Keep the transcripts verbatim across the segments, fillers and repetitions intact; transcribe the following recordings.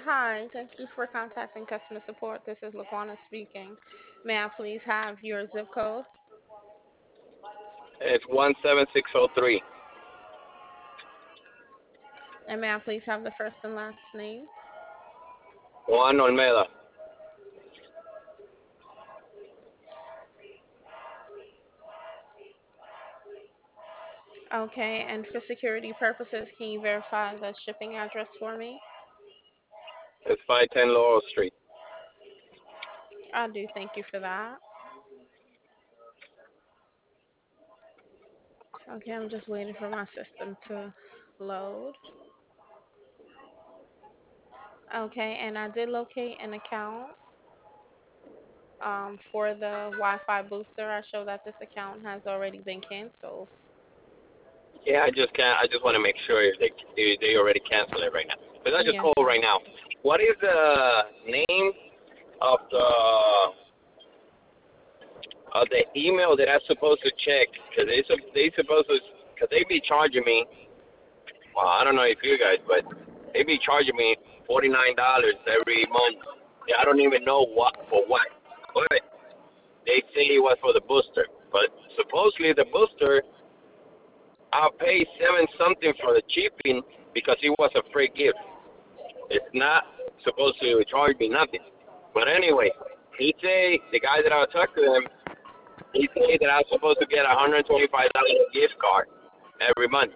Hi, thank you for contacting customer support. This is Laquana speaking. May I please have your zip code? It's one seven six zero three. And may I please have the first and last name? Juan Olmeda. Okay, and for security purposes, can you verify the shipping address for me? It's five ten Laurel Street. I do thank you for that. Okay, I'm just waiting for my system to load. Okay, and I did locate an account um, for the Wi-Fi booster. I show that this account has already been canceled. Yeah, I just can't. I just want to make sure if they if they already canceled it right now. But I just Yes, call sir. right now. What is the name of the of the email that I'm supposed to check? Cause they sup- they supposed to cause they be charging me. Well, I don't know if you guys, but they be charging me forty nine dollars every month. Yeah, I don't even know what for what. But they say it was for the booster. But supposedly the booster, I'll pay seven something for the shipping because it was a free gift. It's not supposed to charge me nothing. But anyway, he say the guy that I talked to him, he say that I'm supposed to get a hundred twenty five dollar gift card every month,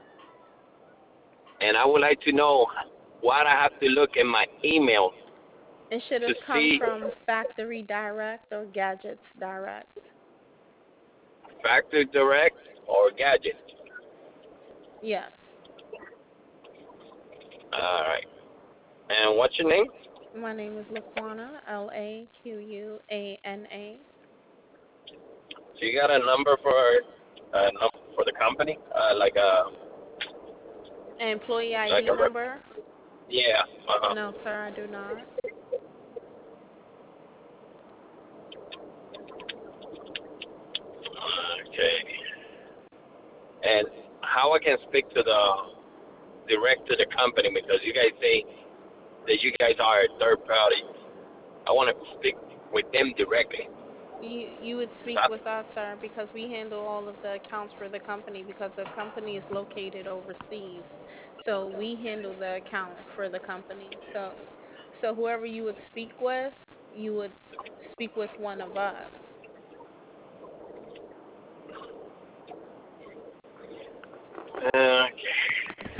and I would like to know what I have to look in my email It should to have come see from Factory Direct or Gadgets Direct. Factory Direct or Gadget. Yes. All right. And what's your name? My name is Laquana, L A Q U A N A. So you got a number for uh, num- for the company, uh, like a Employee like I D a rep. number? Yeah. Uh huh. No, sir, I do not. Okay. And how I can speak to the direct to the company because you guys say that you guys are a third party. I want to speak with them directly. You you would speak That, with us, sir, because we handle all of the accounts for the company because the company is located overseas. So we handle the account for the company. So so whoever you would speak with, you would s- speak with one of us. okay.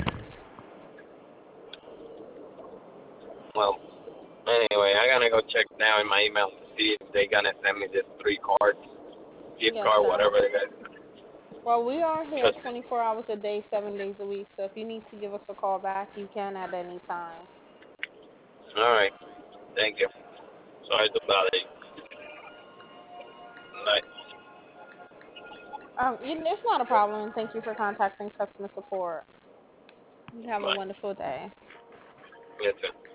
Well, anyway, I gotta go check now in my email to see if they gonna send me this three cards, gift Yes, card, sir. whatever they got. Well, we are here Cause twenty-four hours a day, seven days a week. So if you need to give us a call back, you can at any time. all right, thank you. Sorry to bother you. Bye. Um, you- it's not a problem, and thank you for contacting customer support. You have a Bye. wonderful day. You too.